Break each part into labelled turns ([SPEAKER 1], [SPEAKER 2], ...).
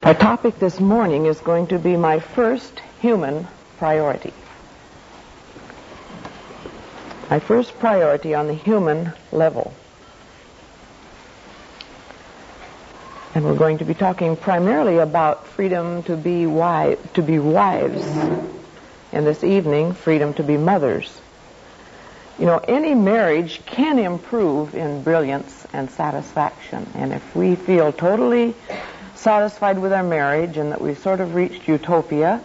[SPEAKER 1] Our topic this morning is going to be my first human priority. My first priority on the human level. And we're going to be talking primarily about freedom to be wives, and this evening, freedom to be mothers. You know, any marriage can improve in brilliance and satisfaction. And if we feel totally satisfied with our marriage and that we've sort of reached utopia,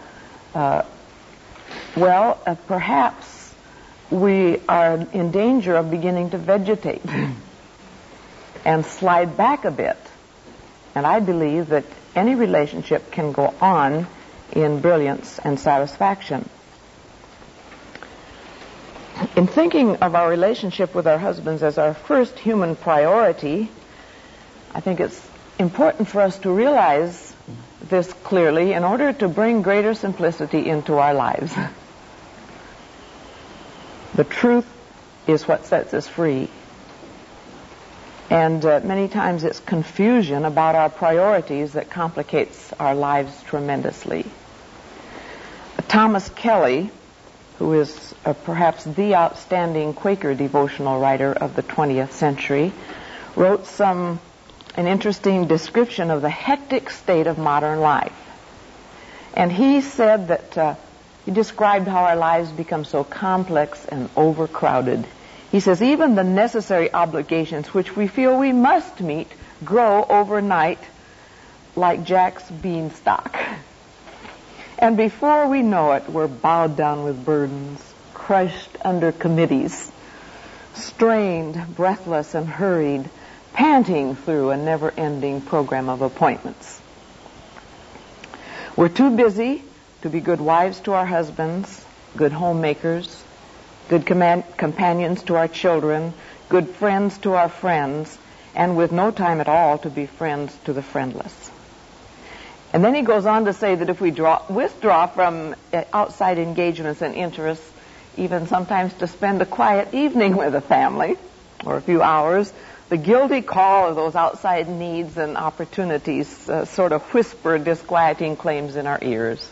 [SPEAKER 1] perhaps we are in danger of beginning to vegetate and slide back a bit. And I believe that any relationship can go on in brilliance and satisfaction. In thinking of our relationship with our husbands as our first human priority, I think it's important for us to realize this clearly in order to bring greater simplicity into our lives. The truth is what sets us free. And many times it's confusion about our priorities that complicates our lives tremendously. Thomas Kelly, who is perhaps the outstanding Quaker devotional writer of the 20th century, wrote an interesting description of the hectic state of modern life. And he said that he described how our lives become so complex and overcrowded. He says, even the necessary obligations which we feel we must meet grow overnight like Jack's beanstalk. And before we know it, we're bowed down with burdens, crushed under committees, strained, breathless, and hurried, panting through a never-ending program of appointments. We're too busy to be good wives to our husbands, good homemakers, good companions to our children, good friends to our friends, and with no time at all to be friends to the friendless. And then he goes on to say that if we withdraw from outside engagements and interests, even sometimes to spend a quiet evening with a family, or a few hours, the guilty call of those outside needs and opportunities sort of whisper disquieting claims in our ears.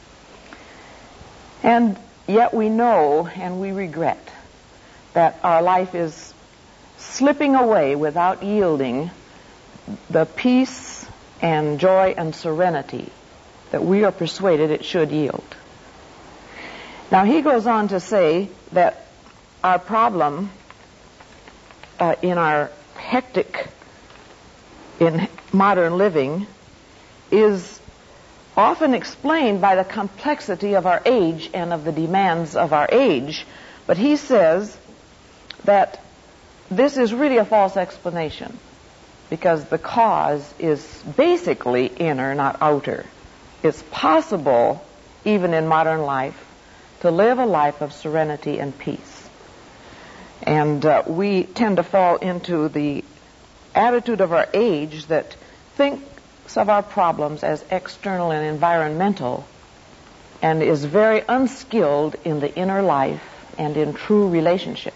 [SPEAKER 1] And yet we know and we regret that our life is slipping away without yielding the peace and joy and serenity that we are persuaded it should yield. Now he goes on to say that our problem in our hectic in modern living is often explained by the complexity of our age and of the demands of our age. But he says that this is really a false explanation because the cause is basically inner, not outer. It's possible, even in modern life, to live a life of serenity and peace. And we tend to fall into the attitude of our age that thinks of our problems as external and environmental and is very unskilled in the inner life and in true relationships.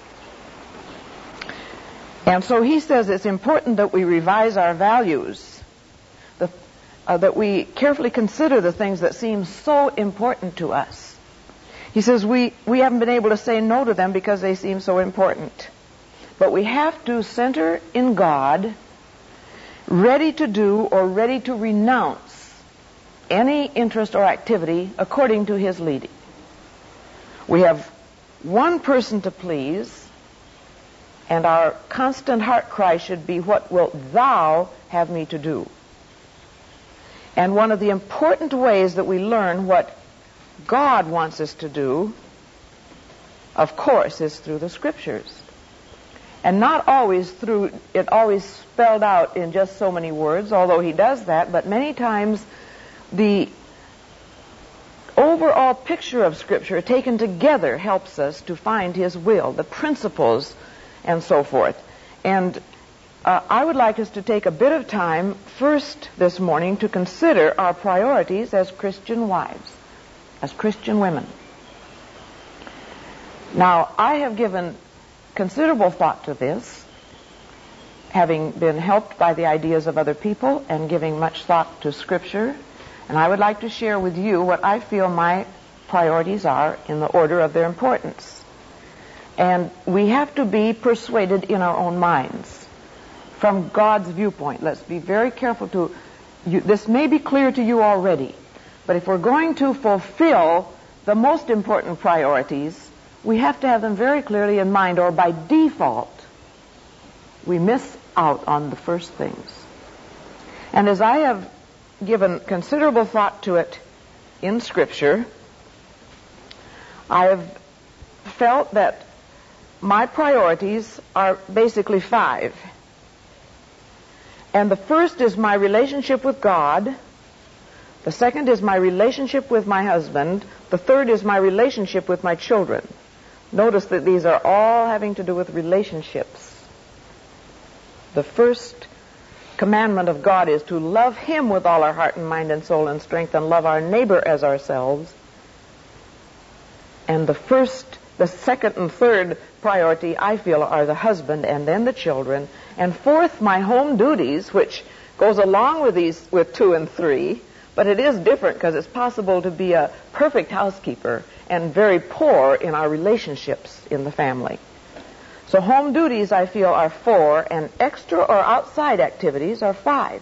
[SPEAKER 1] And so he says it's important that we revise our values, that we carefully consider the things that seem so important to us. He says we haven't been able to say no to them because they seem so important. But we have to center in God, ready to do or ready to renounce any interest or activity according to His leading. We have one person to please, and our constant heart cry should be, what wilt thou have me to do? And one of the important ways that we learn what God wants us to do, of course, is through the Scriptures. And not always always spelled out in just so many words, although He does that, but many times the overall picture of Scripture taken together helps us to find His will, the principles, and so forth. And I would like us to take a bit of time first this morning to consider our priorities as Christian wives, as Christian women. Now, I have given considerable thought to this, having been helped by the ideas of other people and giving much thought to Scripture. And I would like to share with you what I feel my priorities are in the order of their importance. And we have to be persuaded in our own minds from God's viewpoint. Let's be very careful to... this may be clear to you already, but if we're going to fulfill the most important priorities, we have to have them very clearly in mind, or by default, we miss out on the first things. And as I have given considerable thought to it in Scripture, I have felt that my priorities are basically 5. And the first is my relationship with God. The second is my relationship with my husband. The third is my relationship with my children. Notice that these are all having to do with relationships. The first commandment of God is to love Him with all our heart and mind and soul and strength, and love our neighbor as ourselves. And the second and third priority, I feel, are the husband and then the children. And fourth, my home duties, which goes along with 2 and 3, but it is different because it's possible to be a perfect housekeeper and very poor in our relationships in the family. So home duties, I feel, are 4, and extra or outside activities are 5.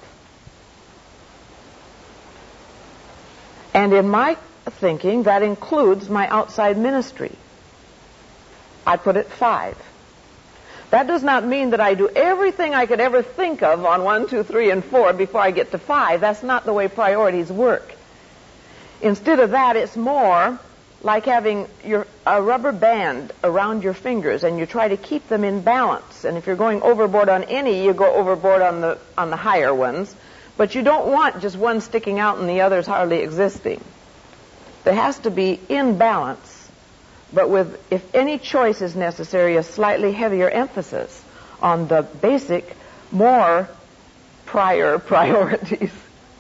[SPEAKER 1] And in my thinking, that includes my outside ministry. I put it 5. That does not mean that I do everything I could ever think of on 1, 2, 3, and 4 before I get to 5. That's not the way priorities work. Instead of that, it's more like having a rubber band around your fingers, and you try to keep them in balance. And if you're going overboard on any, you go overboard on the higher ones. But you don't want just one sticking out and the others hardly existing. There has to be in balance, but with, if any choice is necessary, a slightly heavier emphasis on the basic, more prior priorities.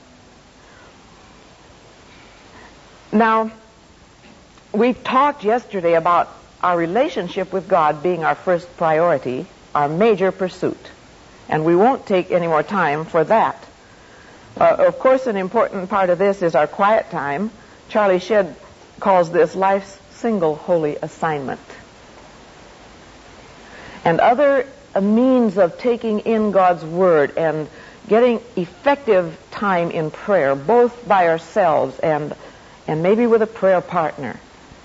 [SPEAKER 1] Now, we talked yesterday about our relationship with God being our first priority, our major pursuit. And we won't take any more time for that. Of course, an important part of this is our quiet time. Charlie Shedd calls this life's single holy assignment. And other means of taking in God's Word and getting effective time in prayer, both by ourselves and maybe with a prayer partner.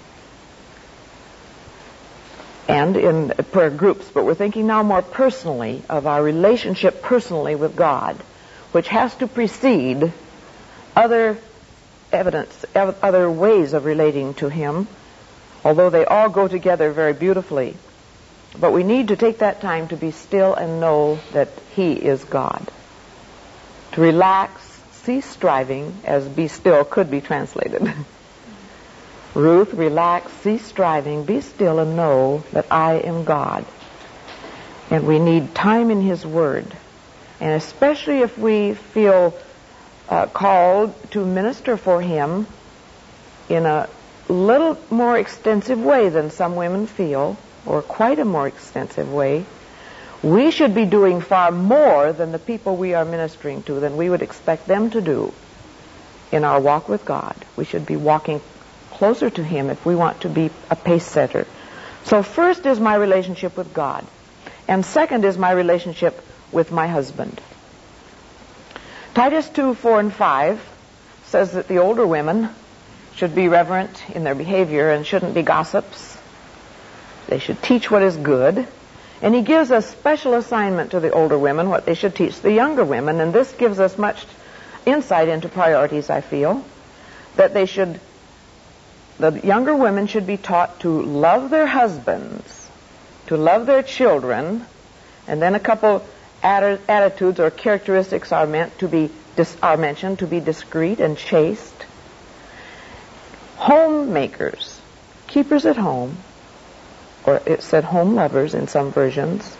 [SPEAKER 1] And in prayer groups, but we're thinking now more personally of our relationship personally with God, which has to precede other evidence, other ways of relating to Him, although they all go together very beautifully. But we need to take that time to be still and know that He is God. To relax, cease striving, as be still could be translated. Ruth, relax, cease striving, be still and know that I am God. And we need time in His Word. And especially if we feel called to minister for Him in a little more extensive way than some women feel, or quite a more extensive way, we should be doing far more than the people we are ministering to, than we would expect them to do in our walk with God. We should be walking closer to Him if we want to be a pace setter. So first is my relationship with God, and second is my relationship with my husband. Titus 2, 4, and 5 says that the older women should be reverent in their behavior and shouldn't be gossips. They should teach what is good. And he gives a special assignment to the older women, what they should teach the younger women. And this gives us much insight into priorities, I feel. That the younger women should be taught to love their husbands, to love their children, and then a couple attitudes or characteristics are mentioned to be discreet and chaste. Homemakers, keepers at home, or it said home lovers in some versions,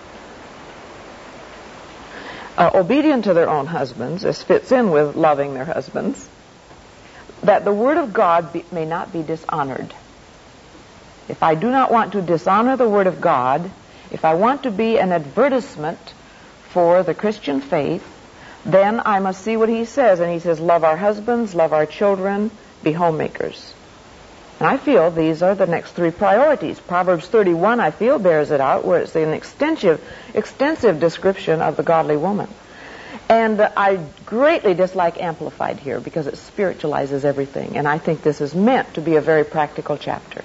[SPEAKER 1] obedient to their own husbands. This fits in with loving their husbands. That the Word of God may not be dishonored. If I do not want to dishonor the Word of God, if I want to be an advertisement for the Christian faith, then I must see what he says. And he says, love our husbands, love our children, be homemakers. And I feel these are the next three priorities. Proverbs 31, I feel, bears it out, where it's an extensive description of the godly woman. And I greatly dislike Amplified here because it spiritualizes everything. And I think this is meant to be a very practical chapter.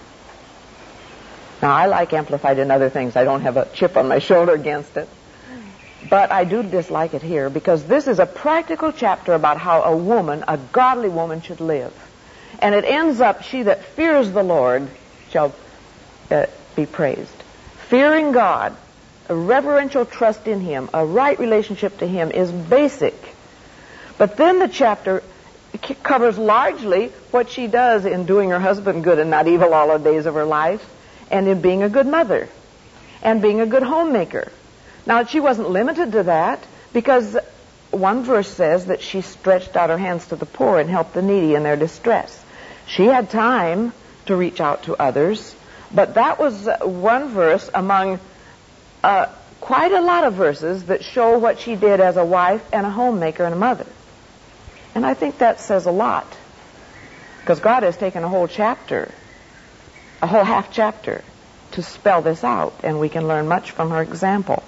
[SPEAKER 1] Now, I like Amplified in other things. I don't have a chip on my shoulder against it. But I do dislike it here because this is a practical chapter about how a woman, a godly woman, should live. And it ends up, she that fears the Lord shall be praised. Fearing God, a reverential trust in Him, a right relationship to Him is basic. But then the chapter covers largely what she does in doing her husband good and not evil all the days of her life, and in being a good mother, and being a good homemaker. Now, she wasn't limited to that, because one verse says that she stretched out her hands to the poor and helped the needy in their distress. She had time to reach out to others, but that was one verse among quite a lot of verses that show what she did as a wife and a homemaker and a mother. And I think that says a lot, because God has taken a whole chapter, a whole half chapter, to spell this out, and we can learn much from her example.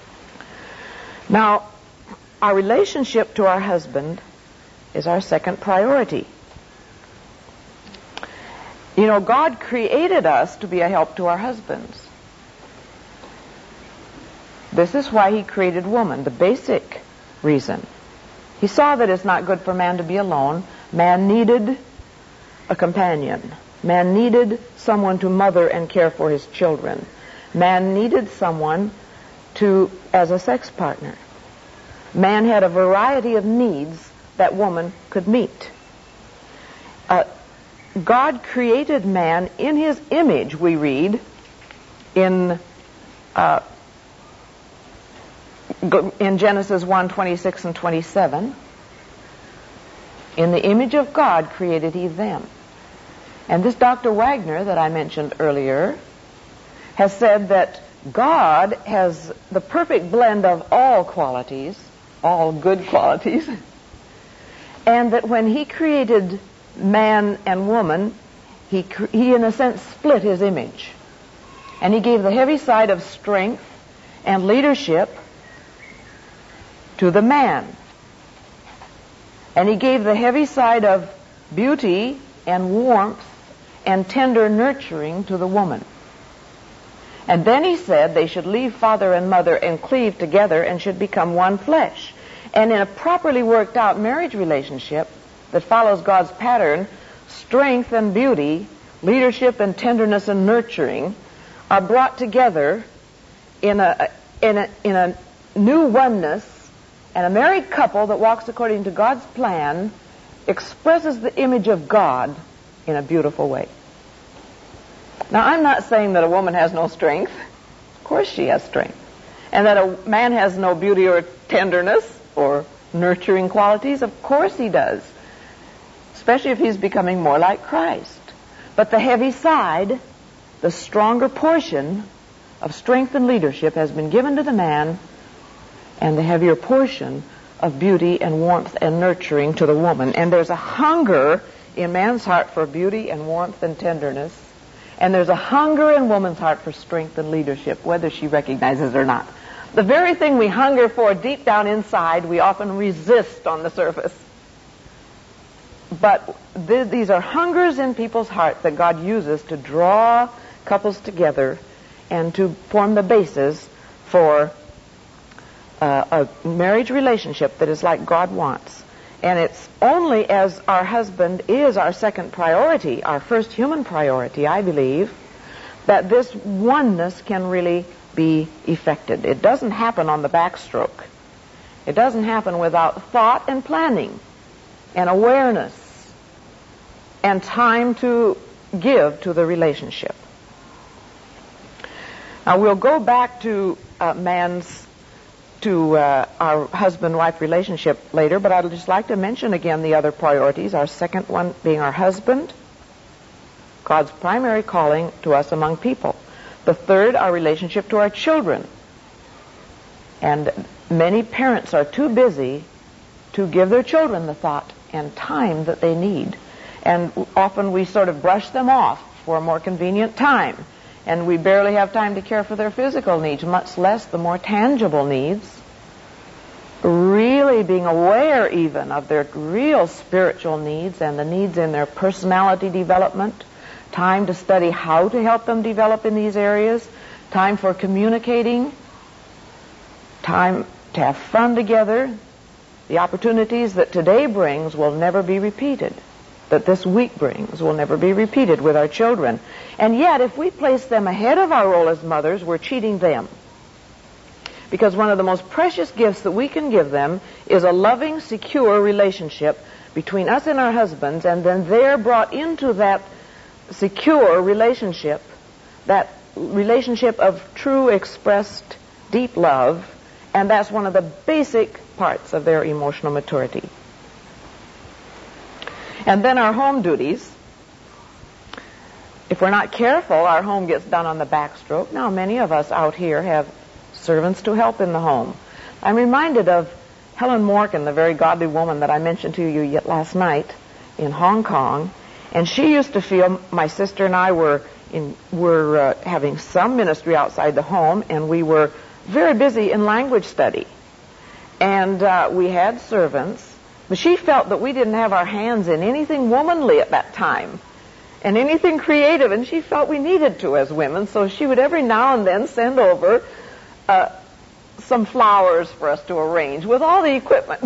[SPEAKER 1] Now, our relationship to our husband is our second priority. You know, God created us to be a help to our husbands. This is why He created woman, the basic reason. He saw that it's not good for man to be alone. Man needed a companion. Man needed someone to mother and care for his children. Man needed someone as a sex partner. Man had a variety of needs that woman could meet. God created man in His image, we read in Genesis 1:26 and 27. In the image of God created He them. And this Dr. Wagner that I mentioned earlier has said that God has the perfect blend of all qualities, all good qualities, and that when He created man and woman, he in a sense split His image. And He gave the heavy side of strength and leadership to the man. And He gave the heavy side of beauty and warmth and tender nurturing to the woman. And then He said they should leave father and mother and cleave together and should become one flesh. And in a properly worked out marriage relationship that follows God's pattern, strength and beauty, leadership and tenderness and nurturing are brought together in a new oneness. And a married couple that walks according to God's plan expresses the image of God in a beautiful way. Now, I'm not saying that a woman has no strength. Of course she has strength. And that a man has no beauty or tenderness or nurturing qualities. Of course he does. Especially if he's becoming more like Christ. But the heavy side, the stronger portion of strength and leadership has been given to the man, and the heavier portion of beauty and warmth and nurturing to the woman. And there's a hunger in man's heart for beauty and warmth and tenderness. And there's a hunger in woman's heart for strength and leadership, whether she recognizes it or not. The very thing we hunger for deep down inside, we often resist on the surface. But these are hungers in people's hearts that God uses to draw couples together and to form the basis for a marriage relationship that is like God wants. And it's only as our husband is our second priority, our first human priority, I believe, that this oneness can really be effected. It doesn't happen on the backstroke. It doesn't happen without thought and planning and awareness and time to give to the relationship. Now we'll go back to our husband-wife relationship later, but I'd just like to mention again the other priorities. Our second one being our husband, God's primary calling to us among people. The third, our relationship to our children. And many parents are too busy to give their children the thought and time that they need. And often we sort of brush them off for a more convenient time. And we barely have time to care for their physical needs, much less the more tangible needs. Really being aware even of their real spiritual needs and the needs in their personality development. Time to study how to help them develop in these areas. Time for communicating. Time to have fun together. The opportunities that today brings will never be repeated. That this week brings will never be repeated with our children. And yet, if we place them ahead of our role as mothers, we're cheating them. Because one of the most precious gifts that we can give them is a loving, secure relationship between us and our husbands, and then they're brought into that secure relationship, that relationship of true, expressed, deep love, and that's one of the basic parts of their emotional maturity. And then our home duties. If we're not careful, our home gets done on the backstroke. Now, many of us out here have servants to help in the home. I'm reminded of Helen Morgan, the very godly woman that I mentioned to you yet last night in Hong Kong. And she used to feel my sister and I were having some ministry outside the home, and we were very busy in language study. And we had servants. But she felt that we didn't have our hands in anything womanly at that time and anything creative, and she felt we needed to as women, so she would every now and then send over some flowers for us to arrange with all the equipment.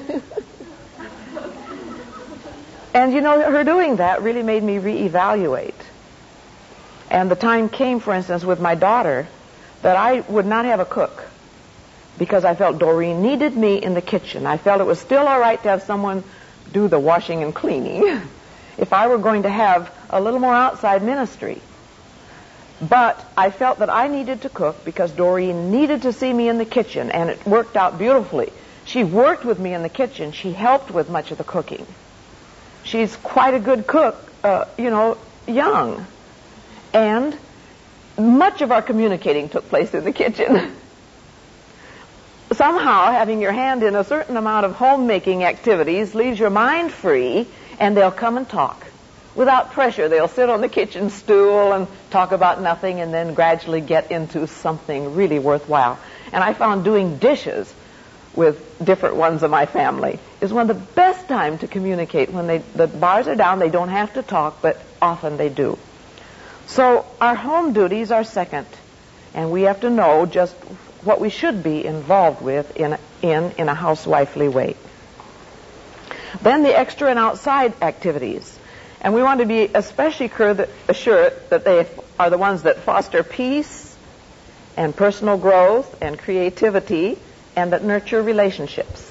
[SPEAKER 1] And you know, her doing that really made me reevaluate. And the time came, for instance, with my daughter, that I would not have a cook, because I felt Doreen needed me in the kitchen. I felt it was still all right to have someone do the washing and cleaning if I were going to have a little more outside ministry. But I felt that I needed to cook because Doreen needed to see me in the kitchen, and it worked out beautifully. She worked with me in the kitchen. She helped with much of the cooking. She's quite a good cook, young. And much of our communicating took place in the kitchen. Somehow, having your hand in a certain amount of homemaking activities leaves your mind free, and they'll come and talk. Without pressure, they'll sit on the kitchen stool and talk about nothing, and then gradually get into something really worthwhile. And I found doing dishes with different ones of my family is one of the best times to communicate. When the bars are down, they don't have to talk, but often they do. So our home duties are second, and we have to know just what we should be involved with in a housewifely way. Then the extra and outside activities. And we want to be especially assured that they are the ones that foster peace and personal growth and creativity and that nurture relationships.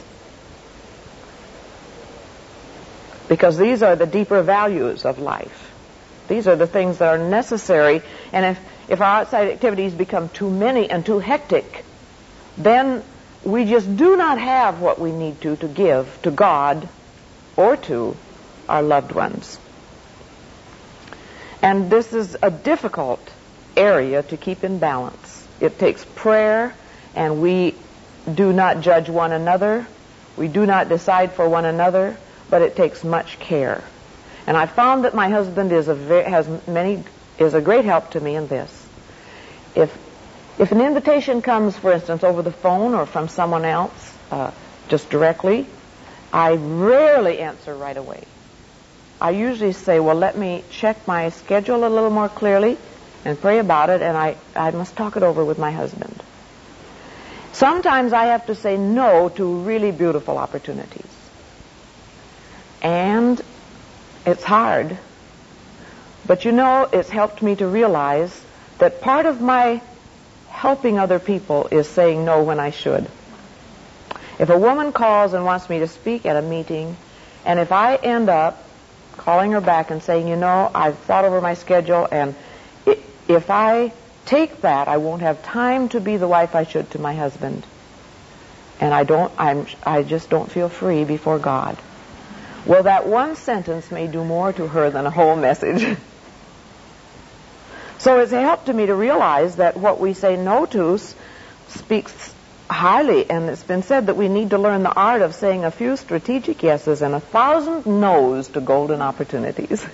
[SPEAKER 1] Because these are the deeper values of life. These are the things that are necessary. And if our outside activities become too many and too hectic, then we just do not have what we need to give to God or to our loved ones. And this is a difficult area to keep in balance. It takes prayer, and we do not judge one another. We do not decide for one another, but it takes much care. And I found that my husband is a great help to me in this. If an invitation comes, for instance, over the phone or from someone else, just directly, I rarely answer right away. I usually say, well, let me check my schedule a little more clearly and pray about it, and I must talk it over with my husband. Sometimes I have to say no to really beautiful opportunities. And it's hard. But it's helped me to realize that part of my helping other people is saying no when I should. If a woman calls and wants me to speak at a meeting, and if I end up calling her back and saying, I've thought over my schedule, and if I take that, I won't have time to be the wife I should to my husband. And I just don't feel free before God. Well, that one sentence may do more to her than a whole message. So it's helped to me to realize that what we say no to speaks highly, and it's been said that we need to learn the art of saying a few strategic yeses and 1,000 no's to golden opportunities.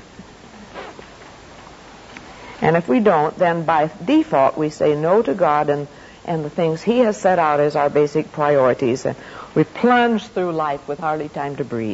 [SPEAKER 1] And if we don't, then by default we say no to God and the things He has set out as our basic priorities. And we plunge through life with hardly time to breathe.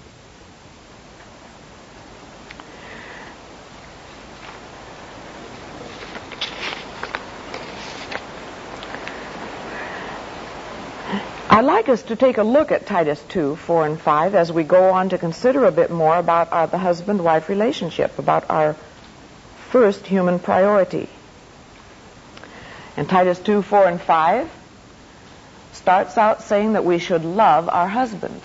[SPEAKER 1] I'd like us to take a look at Titus 2, 4, and 5 as we go on to consider a bit more about the husband-wife relationship, about our first human priority. And Titus 2, 4, and 5 starts out saying that we should love our husbands.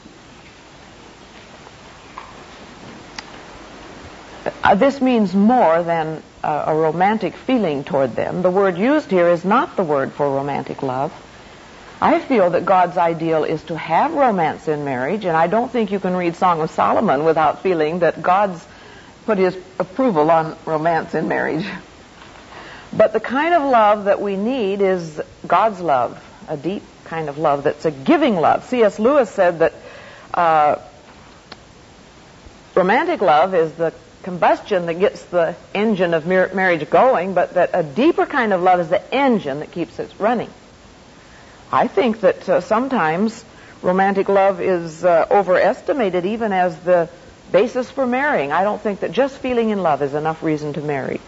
[SPEAKER 1] This means more than a romantic feeling toward them. The word used here is not the word for romantic love. I feel that God's ideal is to have romance in marriage, and I don't think you can read Song of Solomon without feeling that God's put His approval on romance in marriage. But the kind of love that we need is God's love, a deep kind of love that's a giving love. C.S. Lewis said that romantic love is the combustion that gets the engine of marriage going, but that a deeper kind of love is the engine that keeps it running. I think that sometimes romantic love is overestimated even as the basis for marrying. I don't think that just feeling in love is enough reason to marry.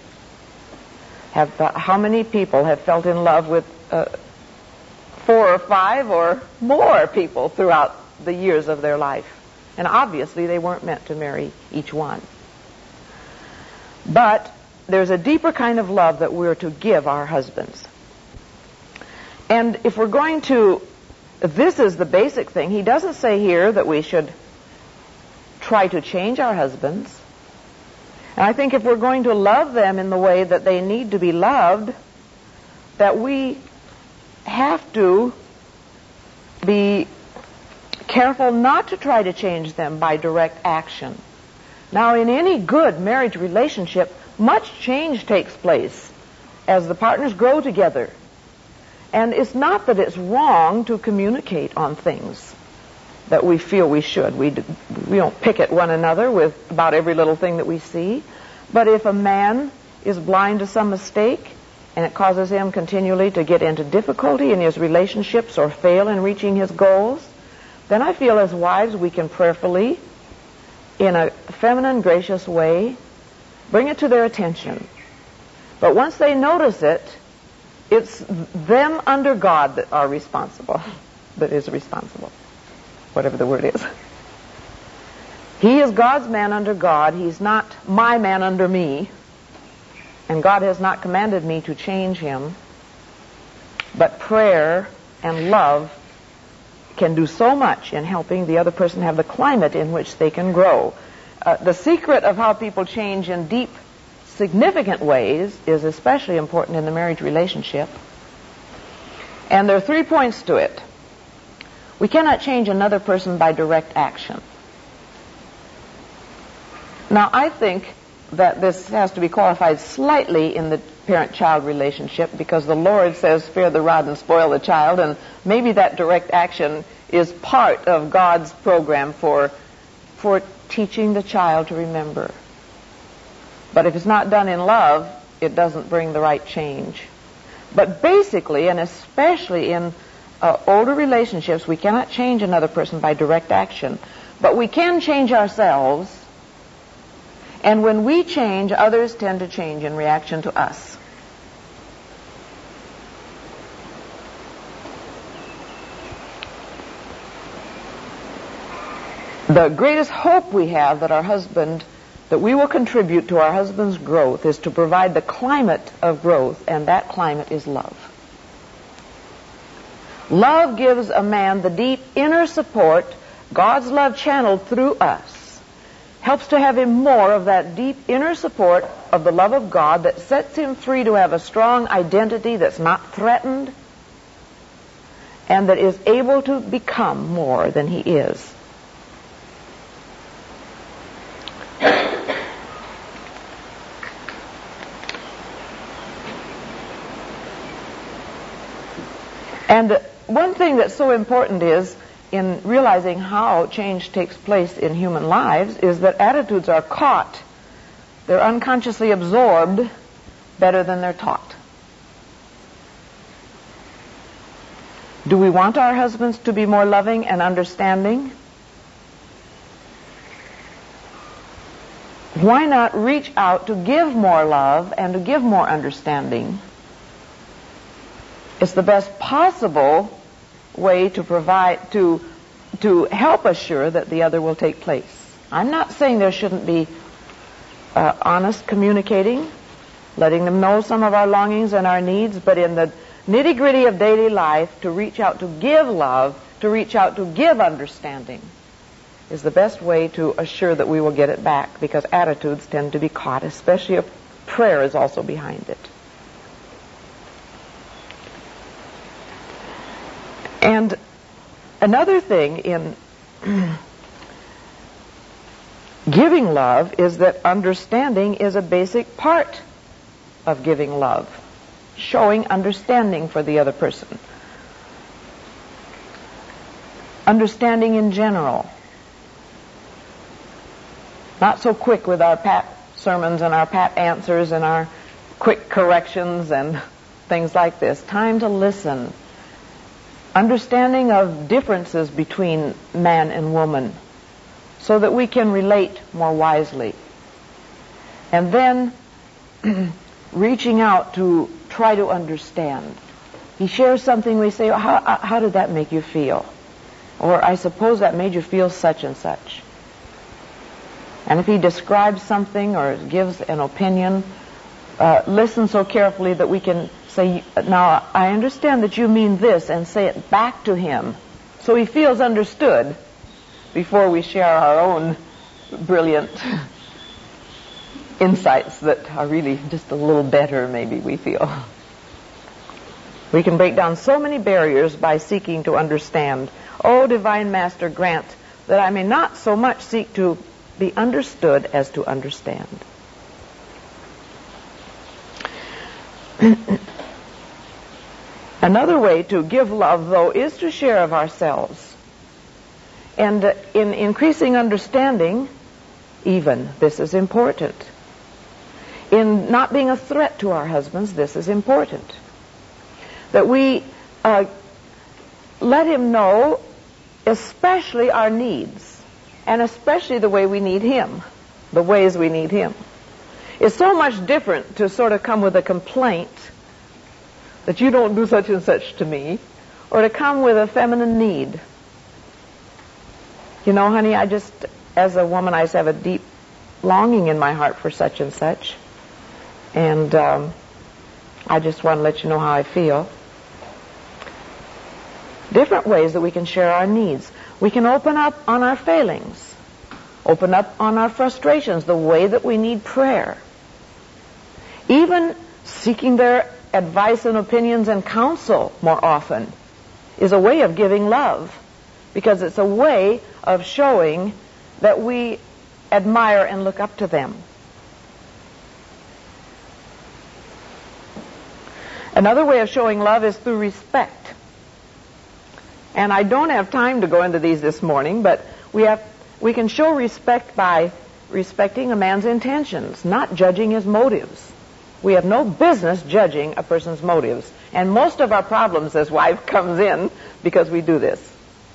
[SPEAKER 1] How many people have felt in love with 4 or 5 or more people throughout the years of their life? And obviously they weren't meant to marry each one. But there's a deeper kind of love that we're to give our husbands. And if we're going to, this is the basic thing. He doesn't say here that we should try to change our husbands. And I think if we're going to love them in the way that they need to be loved, that we have to be careful not to try to change them by direct action. Now, in any good marriage relationship, much change takes place as the partners grow together. And it's not that it's wrong to communicate on things that we feel we should. We don't pick at one another with about every little thing that we see. But if a man is blind to some mistake and it causes him continually to get into difficulty in his relationships or fail in reaching his goals, then I feel as wives we can prayerfully, in a feminine, gracious way, bring it to their attention. But once they notice it, it's them under God that are responsible, that is responsible, whatever the word is. He is God's man under God. He's not my man under me. And God has not commanded me to change him. But prayer and love can do so much in helping the other person have the climate in which they can grow. The secret of how people change in deep, significant ways is especially important in the marriage relationship. And there are 3 points to it. We cannot change another person by direct action. Now, I think that this has to be qualified slightly in the parent-child relationship because the Lord says, spare the rod and spoil the child, and maybe that direct action is part of God's program for teaching the child to remember. But if it's not done in love, it doesn't bring the right change. But basically, and especially in older relationships, we cannot change another person by direct action. But we can change ourselves. And when we change, others tend to change in reaction to us. The greatest hope we have that we will contribute to our husband's growth is to provide the climate of growth, and that climate is love. Love gives a man the deep inner support, God's love channeled through us, helps to have him more of that deep inner support of the love of God that sets him free to have a strong identity that's not threatened and that is able to become more than he is. And one thing that's so important is, in realizing how change takes place in human lives, is that attitudes are caught. They're unconsciously absorbed better than they're taught. Do we want our husbands to be more loving and understanding? Why not reach out to give more love and to give more understanding? It's the best possible way to provide, to help assure that the other will take place. I'm not saying there shouldn't be honest communicating, letting them know some of our longings and our needs, but in the nitty-gritty of daily life, to reach out to give love, to reach out to give understanding, is the best way to assure that we will get it back, because attitudes tend to be caught, especially if prayer is also behind it. And another thing in giving love is that understanding is a basic part of giving love, showing understanding for the other person. Understanding in general. Not so quick with our pat sermons and our pat answers and our quick corrections and things like this. Time to listen. Understanding of differences between man and woman so that we can relate more wisely. And then reaching out to try to understand. He shares something, we say, how did that make you feel? Or I suppose that made you feel such and such. And if he describes something or gives an opinion, listen so carefully that we can say, now, I understand that you mean this, and say it back to him so he feels understood before we share our own brilliant insights that are really just a little better, maybe we feel. We can break down so many barriers by seeking to understand. Oh, Divine Master, grant that I may not so much seek to be understood as to understand. Another way to give love, though, is to share of ourselves. And in increasing understanding, even, this is important. In not being a threat to our husbands, this is important. That we let him know especially our needs, and especially the way we need him, the ways we need him. It's so much different to sort of come with a complaint that you don't do such and such to me, or to come with a feminine need. You know, honey, I just, as a woman, I just have a deep longing in my heart for such and such, and I just want to let you know how I feel. Different ways that we can share our needs. We can open up on our failings, open up on our frustrations, the way that we need prayer. Even seeking their advice and opinions and counsel more often is a way of giving love, because it's a way of showing that we admire and look up to them. Another way of showing love is through respect. And I don't have time to go into these this morning, but we can show respect by respecting a man's intentions, not judging his motives. We have no business judging a person's motives. And most of our problems as wife comes in because we do this.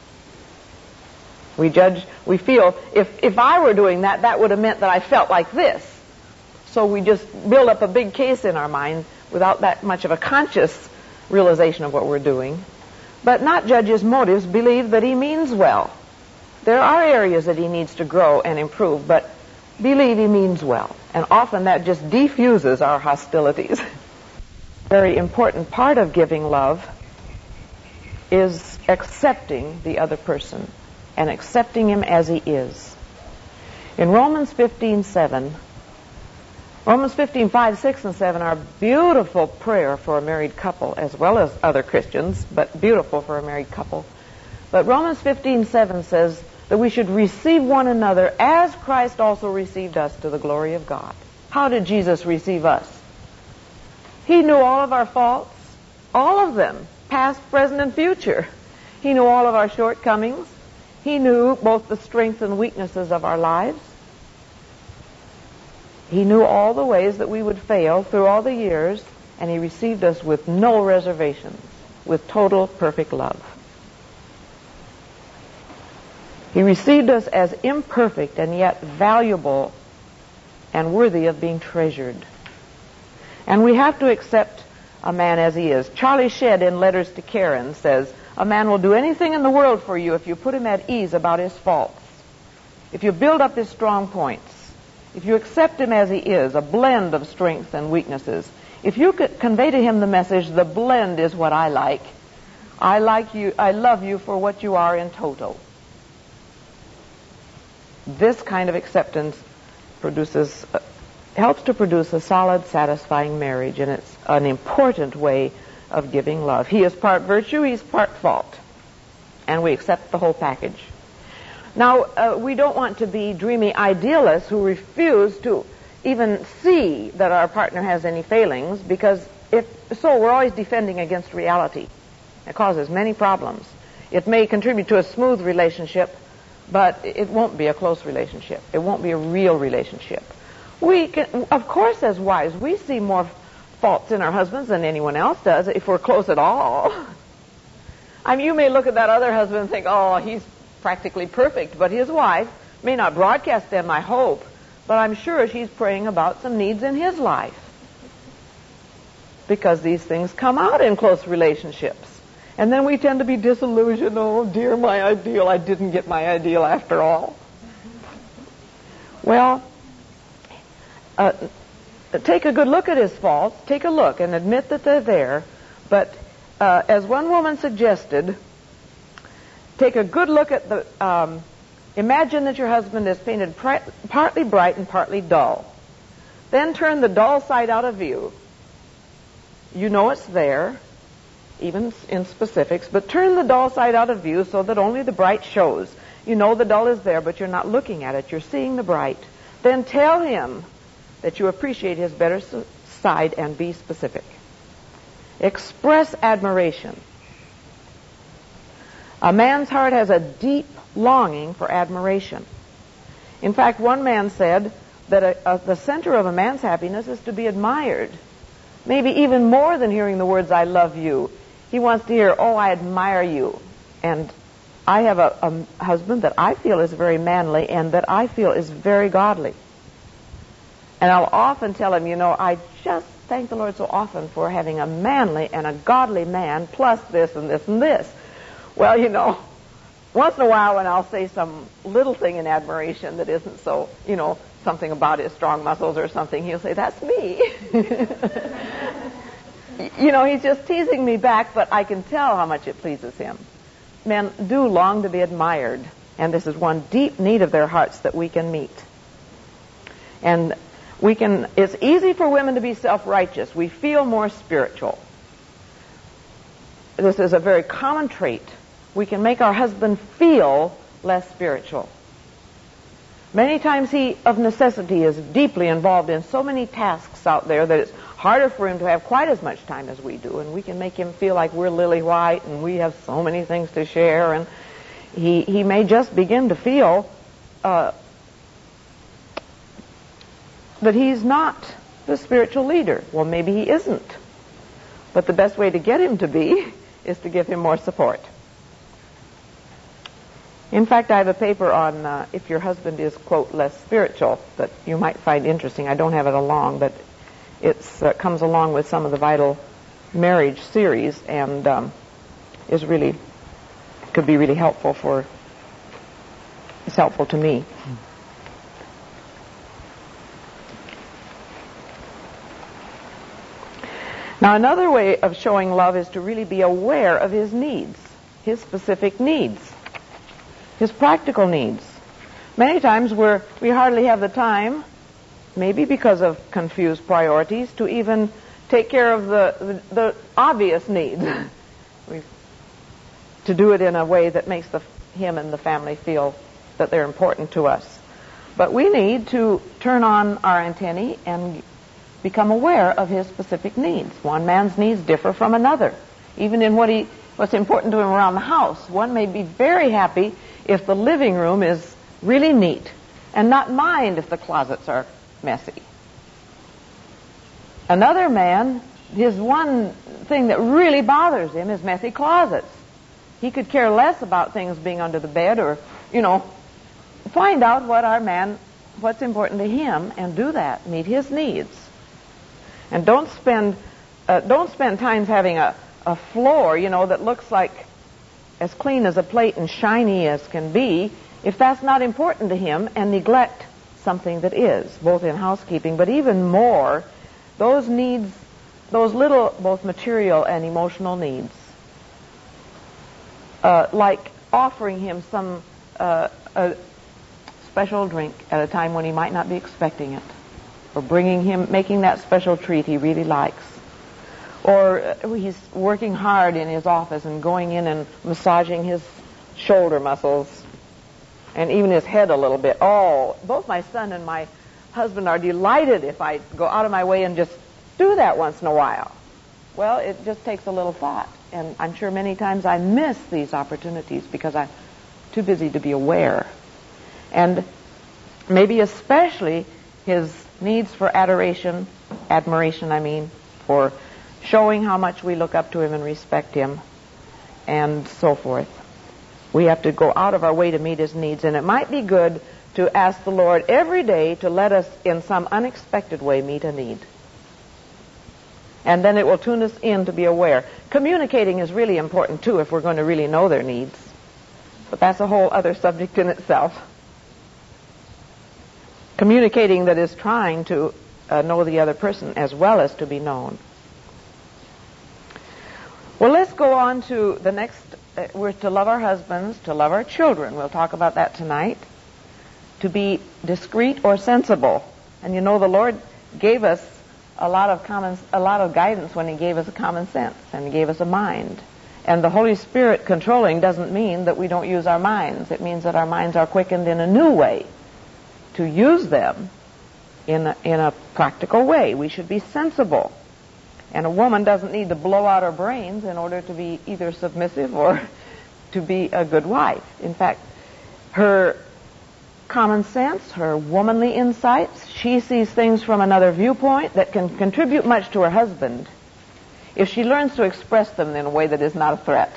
[SPEAKER 1] We judge, we feel, if I were doing that, that would have meant that I felt like this. So we just build up a big case in our mind without that much of a conscious realization of what we're doing. But not judge his motives, believe that he means well. There are areas that he needs to grow and improve, but believe he means well. And often that just defuses our hostilities. Very important part of giving love is accepting the other person and accepting him as he is. In Romans 15:5, 6, and 7 are beautiful prayer for a married couple, as well as other Christians, but beautiful for a married couple. But Romans 15:7 says that we should receive one another as Christ also received us to the glory of God. How did Jesus receive us? He knew all of our faults, all of them, past, present, and future. He knew all of our shortcomings. He knew both the strengths and weaknesses of our lives. He knew all the ways that we would fail through all the years, and he received us with no reservations, with total, perfect love. He received us as imperfect and yet valuable and worthy of being treasured. And we have to accept a man as he is. Charlie Shedd in Letters to Karen says, "A man will do anything in the world for you if you put him at ease about his faults, if you build up his strong points, if you accept him as he is, a blend of strengths and weaknesses. If you could convey to him the message, the blend is what I like. I like you, I love you for what you are in toto." This kind of acceptance helps to produce a solid, satisfying marriage, and it's an important way of giving love. He is part virtue, he's part fault, and we accept the whole package. Now, we don't want to be dreamy idealists who refuse to even see that our partner has any failings, because if so, we're always defending against reality. It causes many problems. It may contribute to a smooth relationship, but it won't be a close relationship. It won't be a real relationship. We can, of course, as wives, we see more faults in our husbands than anyone else does, if we're close at all. I mean, you may look at that other husband and think, oh, he's practically perfect, but his wife may not broadcast them, I hope, but I'm sure she's praying about some needs in his life. Because these things come out in close relationships. And then we tend to be disillusioned. Oh, dear, my ideal. I didn't get my ideal after all. Well, take a good look at his faults. Take a look and admit that they're there. But as one woman suggested, take a good look at the... imagine that your husband is painted partly bright and partly dull. Then turn the dull side out of view. You know it's there, even in specifics, but turn the dull side out of view so that only the bright shows. You know the dull is there, but you're not looking at it. You're seeing the bright. Then tell him that you appreciate his better side and be specific. Express admiration. A man's heart has a deep longing for admiration. In fact, one man said that the center of a man's happiness is to be admired. Maybe even more than hearing the words, "I love you." He wants to hear, "Oh, I admire you." And I have a husband that I feel is very manly and that I feel is very godly. And I'll often tell him, I just thank the Lord so often for having a manly and a godly man plus this and this and this. Well, once in a while when I'll say some little thing in admiration that isn't so, something about his strong muscles or something, he'll say, "That's me." He's just teasing me back, but I can tell how much it pleases him. Men do long to be admired, and this is one deep need of their hearts that we can meet. And it's easy for women to be self-righteous. We feel more spiritual. This is a very common trait. We can make our husband feel less spiritual. Many times he, of necessity, is deeply involved in so many tasks out there that it's harder for him to have quite as much time as we do, and we can make him feel like we're lily white and we have so many things to share, and he may just begin to feel that he's not the spiritual leader. Well, maybe he isn't. But the best way to get him to be is to give him more support. In fact, I have a paper on if your husband is, quote, less spiritual that you might find interesting. I don't have it along, but it comes along with some of the Vital Marriage series and could be really helpful it's helpful to me. Now, another way of showing love is to really be aware of his needs, his specific needs, his practical needs. Many times we hardly have the time, maybe because of confused priorities, to even take care of the obvious needs. To do it in a way that makes him and the family feel that they're important to us. But we need to turn on our antennae and become aware of his specific needs. One man's needs differ from another. even in what's important to him around the house. One may be very happy if the living room is really neat and not mind if the closets are messy. Another man, his one thing that really bothers him is messy closets. He could care less about things being under the bed or, find out what's important to him and do that, meet his needs. And don't spend time having a floor, that looks like as clean as a plate and shiny as can be, if that's not important to him, and neglect something that is, both in housekeeping, but even more, those needs, those little, both material and emotional needs, like offering him some a special drink at a time when he might not be expecting it, or making that special treat he really likes, or he's working hard in his office and going in and massaging his shoulder muscles and even his head a little bit. Oh, both my son and my husband are delighted if I go out of my way and just do that once in a while. Well, it just takes a little thought, and I'm sure many times I miss these opportunities because I'm too busy to be aware. And maybe especially his needs for admiration, for showing how much we look up to him and respect him, and so forth. We have to go out of our way to meet his needs, and it might be good to ask the Lord every day to let us, in some unexpected way, meet a need. And then it will tune us in to be aware. Communicating is really important, too, if we're going to really know their needs. But that's a whole other subject in itself. Communicating that is trying to know the other person as well as to be known. Well, let's go on to the next. We're to love our husbands, to love our children. We'll talk about that tonight. To be discreet or sensible. And the Lord gave us a lot of guidance when He gave us a common sense and He gave us a mind. And the Holy Spirit controlling doesn't mean that we don't use our minds. It means that our minds are quickened in a new way to use them in a practical way. We should be sensible. And a woman doesn't need to blow out her brains in order to be either submissive or to be a good wife. In fact, her common sense, her womanly insights, she sees things from another viewpoint that can contribute much to her husband if she learns to express them in a way that is not a threat.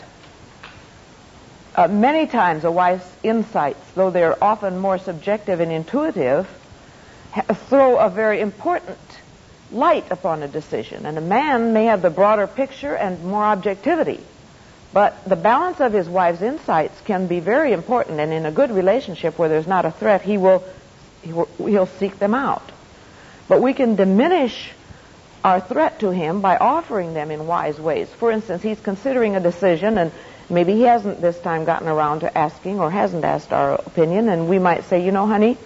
[SPEAKER 1] Many times a wife's insights, though they're often more subjective and intuitive, throw a very important light upon a decision. And a man may have the broader picture and more objectivity. But the balance of his wife's insights can be very important, and in a good relationship where there's not a threat, he'll seek them out. But we can diminish our threat to him by offering them in wise ways. For instance, he's considering a decision, and maybe he hasn't this time gotten around to asking or hasn't asked our opinion, and we might say, honey,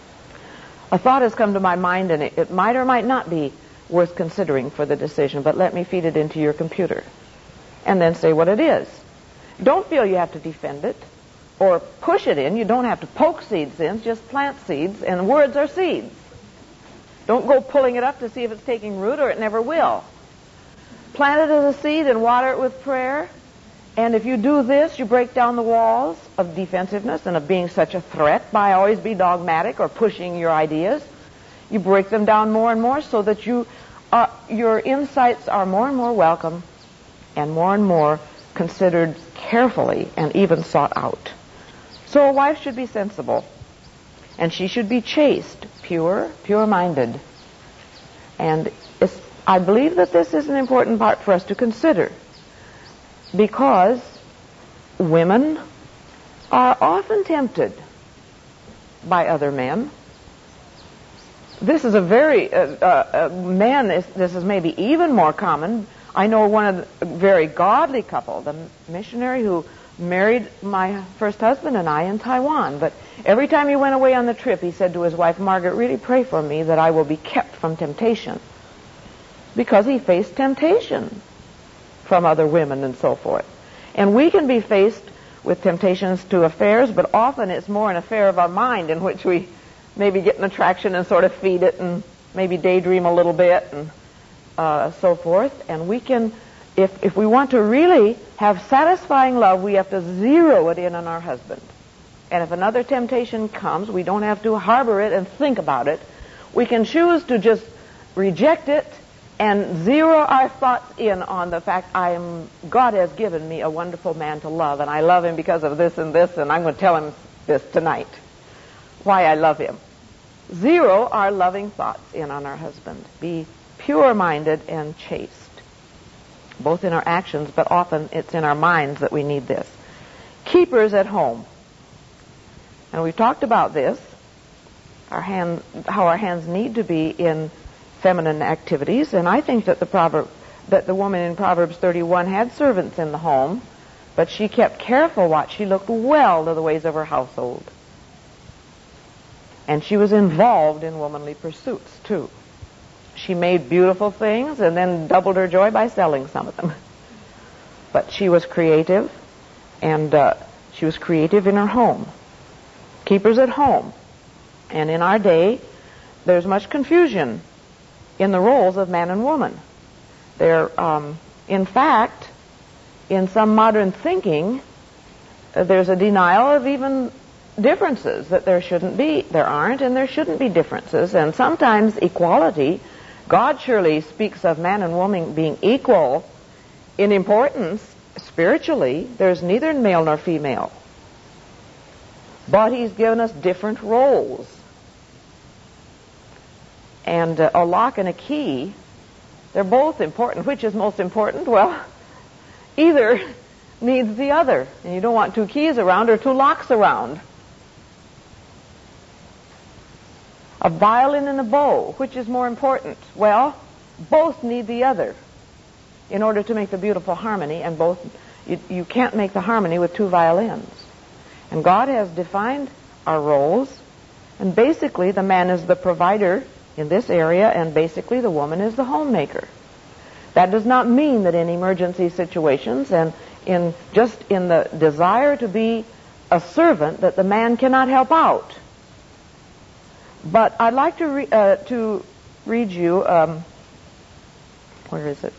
[SPEAKER 1] a thought has come to my mind, and it might or might not be worth considering for the decision, but let me feed it into your computer. And then say what it is. Don't feel you have to defend it or push it in. You don't have to poke seeds in. Just plant seeds, and words are seeds. Don't go pulling it up to see if it's taking root, or it never will. Plant it as a seed and water it with prayer. And if you do this, you break down the walls of defensiveness and of being such a threat by always be dogmatic or pushing your ideas. You break them down more and more so that your insights are more and more welcome and more considered carefully and even sought out. So a wife should be sensible, and she should be chaste, pure-minded. And I believe that this is an important part for us to consider, because women are often tempted by other men. This is a very, this is maybe even more common. I know one of the very godly couple, the missionary who married my first husband and I in Taiwan. But every time he went away on the trip, he said to his wife, Margaret, really pray for me that I will be kept from temptation. Because he faced temptation from other women and so forth. And we can be faced with temptations to affairs, but often it's more an affair of our mind in which we maybe get an attraction and sort of feed it and maybe daydream a little bit and so forth. And we can if we want to really have satisfying love, we have to zero it in on our husband. And if another temptation comes, we don't have to harbor it and think about it. We can choose to just reject it and zero our thoughts in on the fact God has given me a wonderful man to love, and I love him because of this, and I'm going to tell him this tonight, why I love him. Zero our loving thoughts in on our husband. Be pure-minded and chaste, both in our actions, but often it's in our minds that we need this. Keepers at home. And we've talked about this, how our hands need to be in feminine activities, and I think that the woman in Proverbs 31 had servants in the home, but she kept careful watch. She looked well to the ways of her household. And she was involved in womanly pursuits, too. She made beautiful things and then doubled her joy by selling some of them. But she was creative, and she was creative in her home. Keepers at home. And in our day, there's much confusion in the roles of man and woman. In fact, in some modern thinking, there's a denial of even differences, that there aren't and there shouldn't be differences. And sometimes equality, God surely speaks of man and woman being equal in importance spiritually. There's neither male nor female. But he's given us different roles. And a lock and a key, they're both important. Which is most important? Well, either needs the other. And you don't want two keys around or two locks around. A violin and a bow, which is more important? Well, both need the other in order to make the beautiful harmony, and you can't make the harmony with two violins. And God has defined our roles, and basically the man is the provider in this area, and basically the woman is the homemaker. That does not mean that in emergency situations and in the desire to be a servant that the man cannot help out. But I'd like to read you, where is it?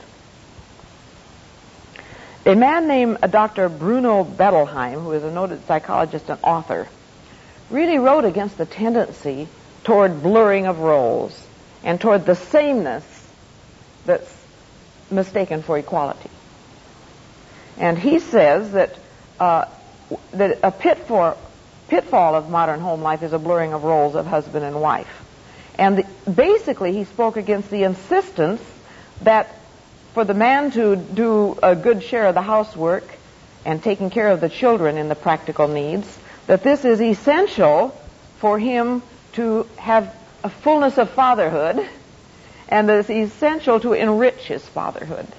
[SPEAKER 1] A man named Dr. Bruno Bettelheim, who is a noted psychologist and author, really wrote against the tendency toward blurring of roles and toward the sameness that's mistaken for equality. And he says that a pitfall of modern home life is a blurring of roles of husband and wife. And basically he spoke against the insistence that for the man to do a good share of the housework and taking care of the children in the practical needs, that this is essential for him to have a fullness of fatherhood, and that it's essential to enrich his fatherhood.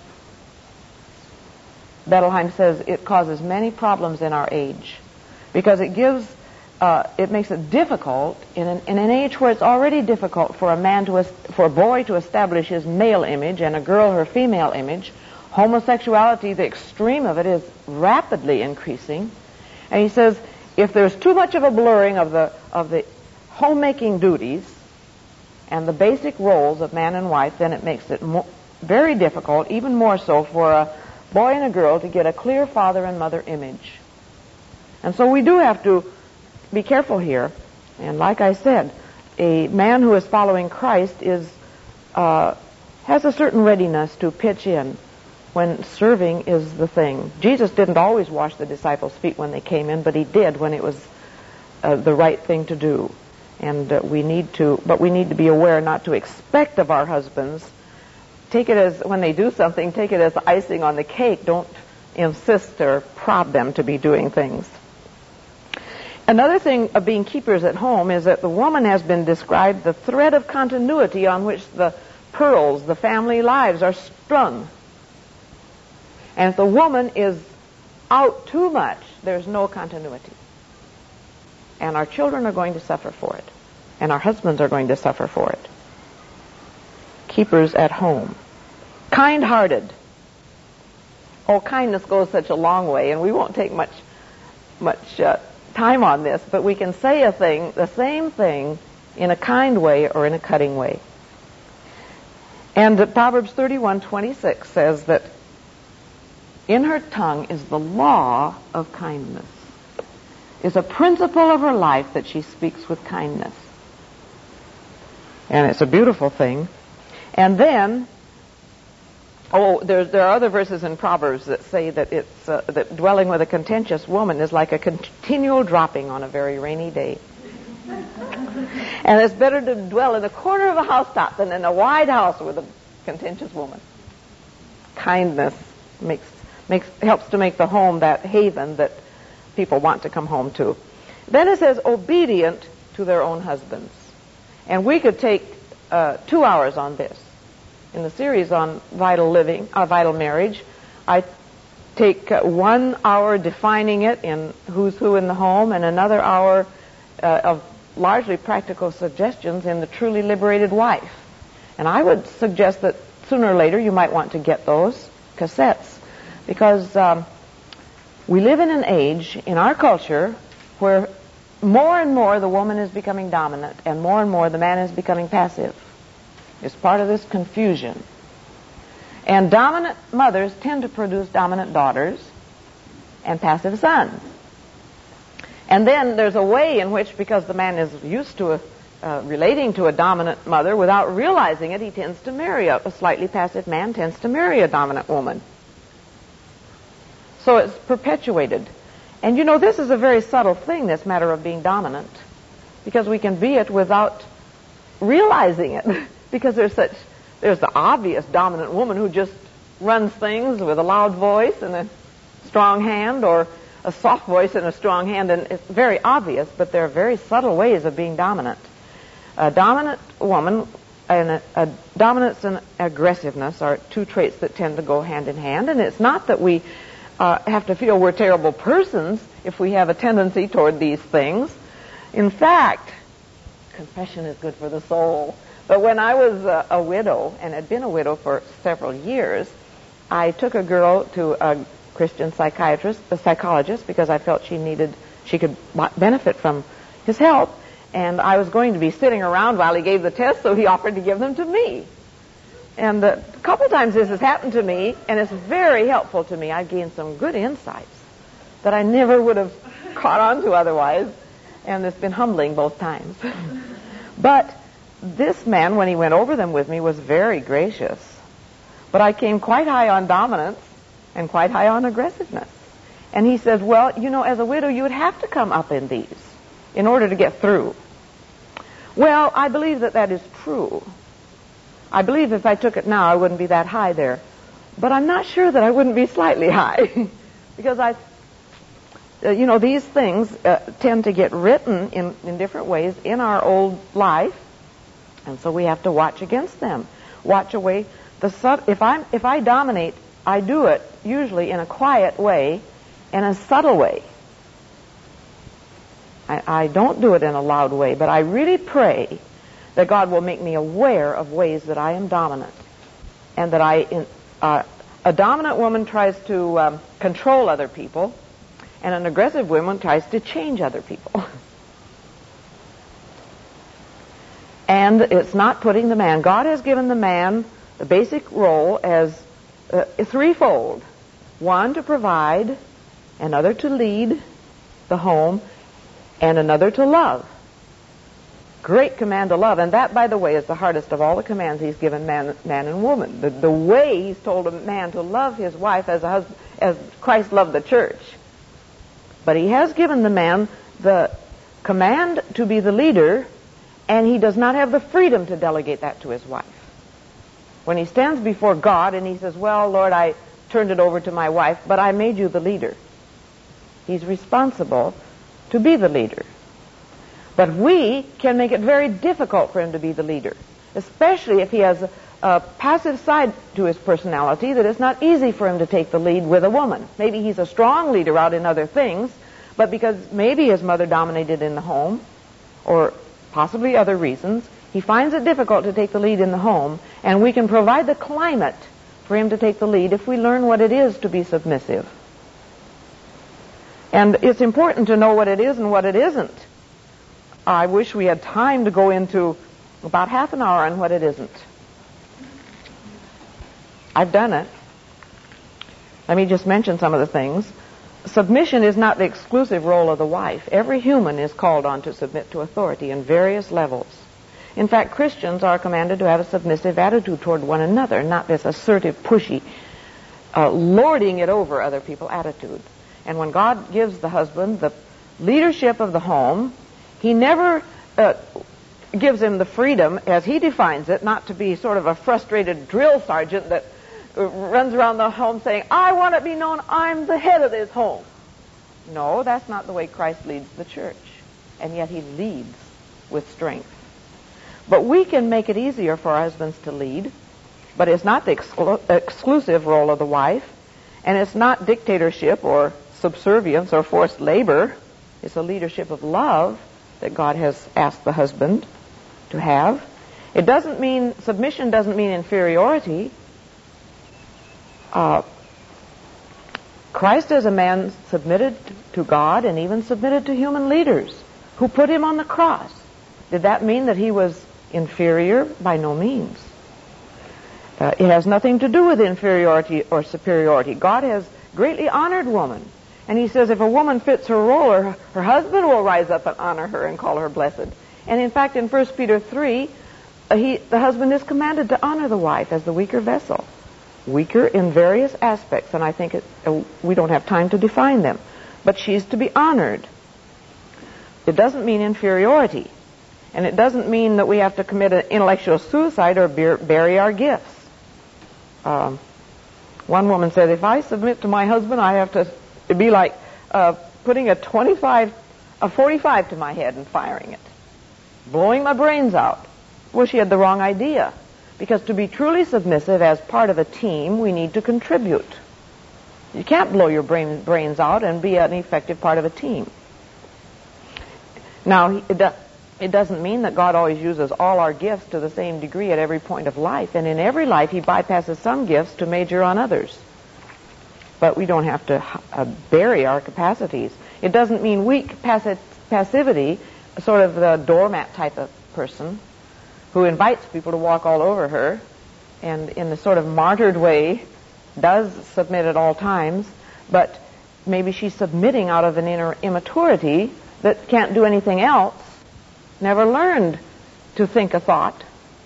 [SPEAKER 1] Bettelheim says it causes many problems in our age because it makes it difficult in an age where it's already difficult for a boy to establish his male image and a girl her female image. Homosexuality, the extreme of it, is rapidly increasing. And he says if there's too much of a blurring of the homemaking duties and the basic roles of man and wife, then it makes it very difficult, even more so, for a boy and a girl to get a clear father and mother image. And so we do have to be careful here. And like I said, a man who is following Christ has a certain readiness to pitch in when serving is the thing. Jesus didn't always wash the disciples' feet when they came in, but he did when it was the right thing to do. And we need to be aware not to expect of our husbands. Take it as, when they do something, take it as icing on the cake. Don't insist or prod them to be doing things. Another thing of being keepers at home is that the woman has been described the thread of continuity on which the pearls, the family lives, are strung. And if the woman is out too much, there's no continuity. And our children are going to suffer for it. And our husbands are going to suffer for it. Keepers at home. Kind-hearted. Oh, kindness goes such a long way, and we won't take much time on this, but we can say the same thing, in a kind way or in a cutting way. And Proverbs 31:26 says that in her tongue is the law of kindness. It's a principle of her life that she speaks with kindness. And it's a beautiful thing. And then, there are other verses in Proverbs that say that that dwelling with a contentious woman is like a continual dropping on a very rainy day. And it's better to dwell in the corner of a housetop than in a wide house with a contentious woman. Kindness helps to make the home that haven that people want to come home to. Then it says, obedient to their own husbands. And we could take 2 hours on this. In the series on vital marriage, I take 1 hour defining it in who's who in the home, and another hour of largely practical suggestions in the truly liberated wife. And I would suggest that sooner or later you might want to get those cassettes, because we live in an age in our culture where more and more the woman is becoming dominant and more the man is becoming passive. It's part of this confusion. And dominant mothers tend to produce dominant daughters and passive sons. And then there's a way in which, because the man is used to relating to a dominant mother, without realizing it, he tends to marry a slightly passive man, tends to marry a dominant woman. So it's perpetuated. And you know, this is a very subtle thing, this matter of being dominant, because we can be it without realizing it. Because there's the obvious dominant woman who just runs things with a loud voice and a strong hand, or a soft voice and a strong hand, and it's very obvious, but there are very subtle ways of being dominant. A dominant woman and a dominance and aggressiveness are two traits that tend to go hand in hand, and it's not that we have to feel we're terrible persons if we have a tendency toward these things. In fact, confession is good for the soul. But when I was a widow, and had been a widow for several years, I took a girl to a Christian psychologist, because I felt she could benefit from his help. And I was going to be sitting around while he gave the test, so he offered to give them to me. And a couple times this has happened to me, and it's very helpful to me. I've gained some good insights that I never would have caught on to otherwise, and it's been humbling both times. But this man, when he went over them with me, was very gracious. But I came quite high on dominance and quite high on aggressiveness. And he says, well, you know, as a widow, you would have to come up in these in order to get through. Well, I believe that is true. I believe if I took it now, I wouldn't be that high there. But I'm not sure that I wouldn't be slightly high. Because these things tend to get written in different ways in our old life. And so we have to watch against them. Watch away. If I dominate, I do it usually in a quiet way, in a subtle way. I don't do it in a loud way, but I really pray that God will make me aware of ways that I am dominant, and that a dominant woman tries to control other people, and an aggressive woman tries to change other people. And it's not putting the man. God has given the man the basic role as threefold. One, to provide, another to lead the home, and another to love. Great command to love. And that, by the way, is the hardest of all the commands he's given man and woman. The way he's told a man to love his wife as Christ loved the church. But he has given the man the command to be the leader, and he does not have the freedom to delegate that to his wife. When he stands before God and he says, well, Lord, I turned it over to my wife, but I made you the leader. He's responsible to be the leader. But we can make it very difficult for him to be the leader, especially if he has a passive side to his personality that it's not easy for him to take the lead with a woman. Maybe he's a strong leader out in other things, but because maybe his mother dominated in the home, or possibly other reasons, he finds it difficult to take the lead in the home, and we can provide the climate for him to take the lead if we learn what it is to be submissive. And it's important to know what it is and what it isn't. I wish we had time to go into about half an hour on what it isn't. I've done it. Let me just mention some of the things. Submission is not the exclusive role of the wife. Every human is called on to submit to authority in various levels. In fact, Christians are commanded to have a submissive attitude toward one another, not this assertive, pushy, lording it over other people attitude. And when God gives the husband the leadership of the home, he never gives him the freedom, as he defines it, not to be sort of a frustrated drill sergeant that runs around the home saying, I want to be known I'm the head of this home. No, that's not the way Christ leads the church. And yet he leads with strength. But we can make it easier for our husbands to lead, but it's not the exclusive role of the wife, and it's not dictatorship or subservience or forced labor. It's a leadership of love that God has asked the husband to have. It doesn't mean, submission doesn't mean inferiority. Christ as a man submitted to God and even submitted to human leaders who put him on the cross. Did that mean that he was inferior? By no means. It has nothing to do with inferiority or superiority. God has greatly honored woman. And he says if a woman fits her role, her husband will rise up and honor her and call her blessed. And in fact, in 1 Peter 3, the husband is commanded to honor the wife as the weaker vessel. Weaker in various aspects, and I think we don't have time to define them. But she's to be honored. It doesn't mean inferiority. And it doesn't mean that we have to commit an intellectual suicide or bury our gifts. One woman said, if I submit to my husband, I have to, it'd be like putting a 45 to my head and firing it. Blowing my brains out. Well, she had the wrong idea. Because to be truly submissive as part of a team, we need to contribute. You can't blow your brains out and be an effective part of a team. Now, it doesn't mean that God always uses all our gifts to the same degree at every point of life. And in every life, he bypasses some gifts to major on others. But we don't have to bury our capacities. It doesn't mean weak passivity, sort of the doormat type of person who invites people to walk all over her and in a sort of martyred way does submit at all times, but maybe she's submitting out of an inner immaturity that can't do anything else, never learned to think a thought,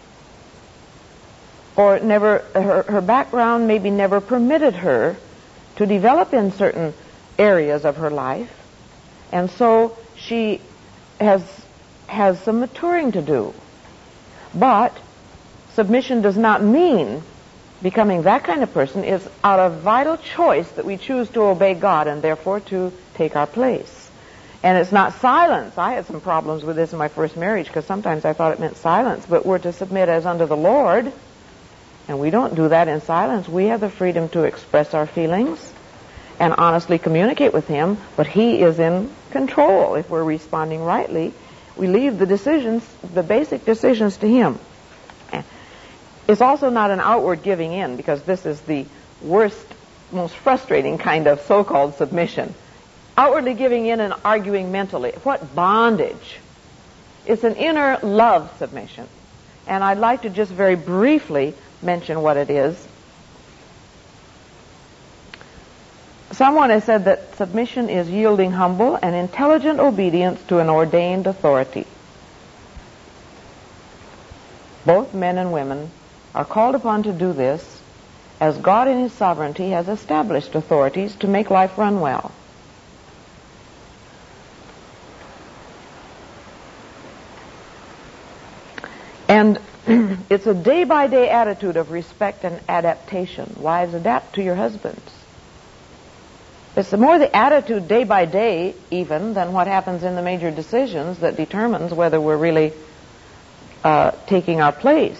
[SPEAKER 1] or never her background maybe never permitted her to develop in certain areas of her life, and so she has some maturing to do. But submission does not mean becoming that kind of person. It's out of vital choice that we choose to obey God and therefore to take our place. And it's not silence. I had some problems with this in my first marriage because sometimes I thought it meant silence, but we're to submit as unto the Lord. And we don't do that in silence. We have the freedom to express our feelings and honestly communicate with him, but he is in control if we're responding rightly. We leave the decisions, the basic decisions, to him. It's also not an outward giving in, because this is the worst, most frustrating kind of so-called submission. Outwardly giving in and arguing mentally. What bondage! It's an inner love submission. And I'd like to just very briefly mention what it is. Someone has said that submission is yielding humble and intelligent obedience to an ordained authority. Both men and women are called upon to do this as God in his sovereignty has established authorities to make life run well. And it's a day-by-day attitude of respect and adaptation. Wives, adapt to your husbands. It's more the attitude day by day, even, than what happens in the major decisions that determines whether we're really taking our place.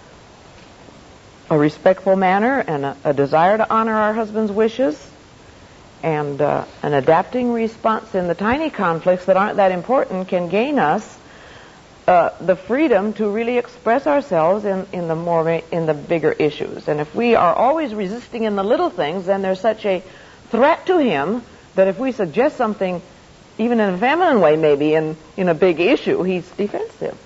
[SPEAKER 1] A respectful manner and a desire to honor our husband's wishes and an adapting response in the tiny conflicts that aren't that important can gain us the freedom to really express ourselves in the bigger issues. And if we are always resisting in the little things, then there's such a threat to him that if we suggest something, even in a feminine way maybe, in a big issue, he's defensive.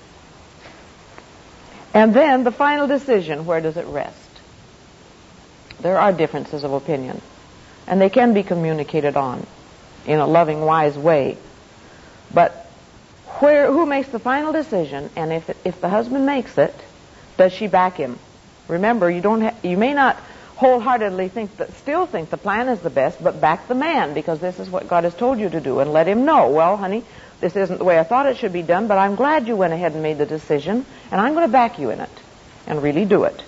[SPEAKER 1] And then the final decision, where does it rest? There are differences of opinion, and they can be communicated on in a loving, wise way. But who makes the final decision, and if the husband makes it, does she back him? Remember, you may not wholeheartedly still think the plan is the best, but back the man, because this is what God has told you to do, and let him know, well, honey, this isn't the way I thought it should be done, but I'm glad you went ahead and made the decision, and I'm going to back you in it, and really do it.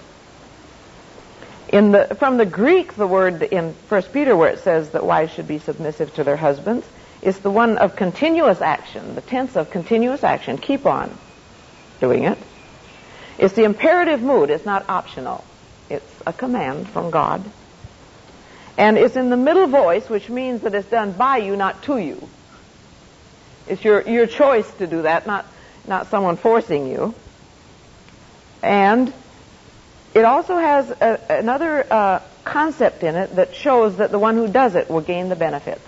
[SPEAKER 1] From the Greek, the word in 1 Peter where it says that wives should be submissive to their husbands is the one of continuous action, the tense of continuous action. Keep on doing it. It's the imperative mood. It's not optional. It's a command from God. And it's in the middle voice, which means that it's done by you, not to you. It's your choice to do that, not someone forcing you. And it also has another concept in it that shows that the one who does it will gain the benefits.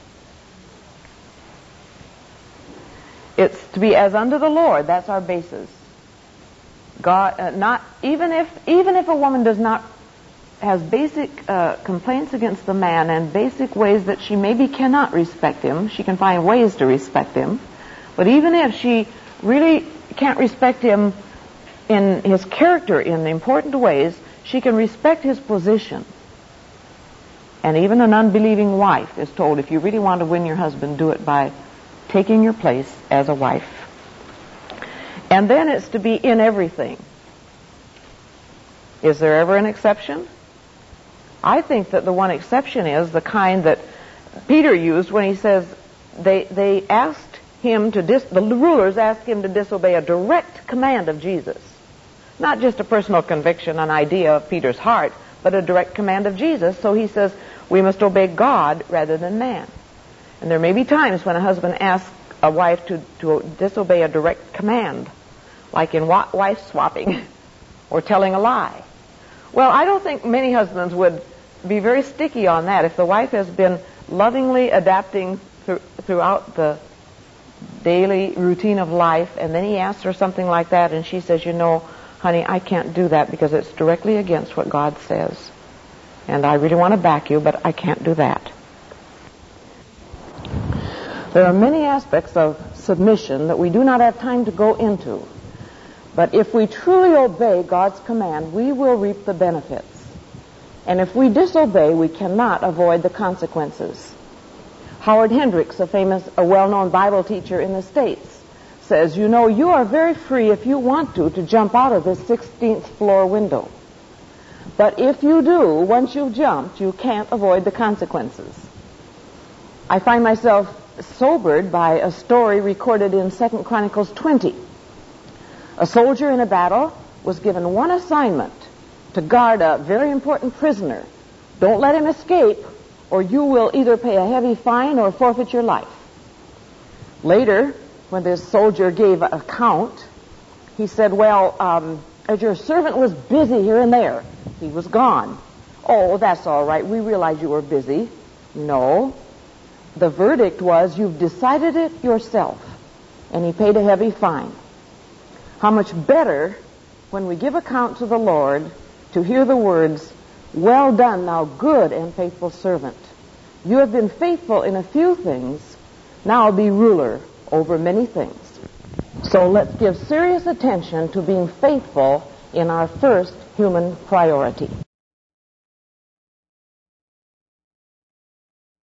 [SPEAKER 1] It's to be as unto the Lord. That's our basis. God, not even if a woman has basic complaints against the man and basic ways that she maybe cannot respect him, she can find ways to respect him. But even if she really can't respect him in his character in important ways, she can respect his position. And even an unbelieving wife is told, if you really want to win your husband, do it by taking your place as a wife. And then it's to be in everything. Is there ever an exception? I think that the one exception is the kind that Peter used when he says they asked him the rulers asked him to disobey a direct command of Jesus. Not just a personal conviction, an idea of Peter's heart, but a direct command of Jesus. So he says we must obey God rather than man. And there may be times when a husband asks a wife to disobey a direct command, like in wife swapping or telling a lie. Well, I don't think many husbands would be very sticky on that. If the wife has been lovingly adapting throughout the daily routine of life, and then he asks her something like that, and she says, honey, I can't do that because it's directly against what God says. And I really want to back you, but I can't do that. There are many aspects of submission that we do not have time to go into. But if we truly obey God's command, we will reap the benefits. And if we disobey, we cannot avoid the consequences. Howard Hendricks, a well-known Bible teacher in the States, says, you are very free if you want to jump out of this 16th floor window. But if you do, once you've jumped, you can't avoid the consequences. I find myself sobered by a story recorded in 2 Chronicles 20. A soldier in a battle was given one assignment: to guard a very important prisoner. Don't let him escape, or you will either pay a heavy fine or forfeit your life. Later, when this soldier gave an account, he said, as your servant was busy here and there, he was gone. Oh, that's all right. We realize you were busy. No. The verdict was, you've decided it yourself. And he paid a heavy fine. How much better, when we give account to the Lord, to hear the words, well done, thou good and faithful servant. You have been faithful in a few things. Now be ruler over many things. So let's give serious attention to being faithful in our first human priority.